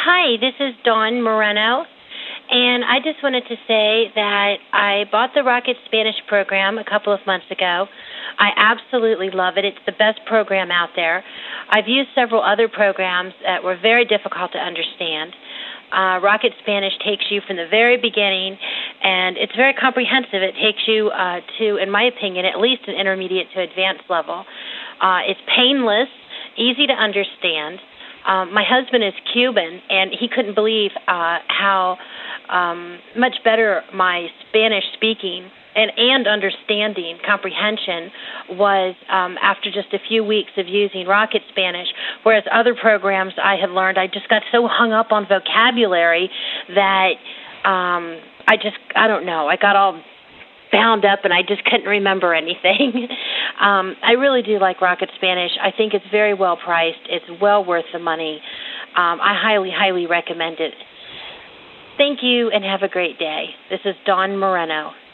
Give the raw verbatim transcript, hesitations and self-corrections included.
Hi, this is Dawn Moreno, and I just wanted to say that I bought the Rocket Spanish program a couple of months ago. I absolutely love it. It's the best program out there. I've used several other programs that were very difficult to understand. Uh, Rocket Spanish takes you from the very beginning, and it's very comprehensive. It takes you uh, to, in my opinion, at least an intermediate to advanced level. Uh, it's painless, easy to understand. Um, my husband is Cuban, and he couldn't believe uh, how um, much better my Spanish speaking and, and understanding comprehension was um, after just a few weeks of using Rocket Spanish, whereas other programs I had learned, I just got so hung up on vocabulary that um, I just, I don't know, I got all bound up and I just couldn't remember anything. um, I really do like Rocket Spanish. I think it's very well priced. It's well worth the money. Um, I highly, highly recommend it. Thank you and have a great day. This is Dawn Moreno.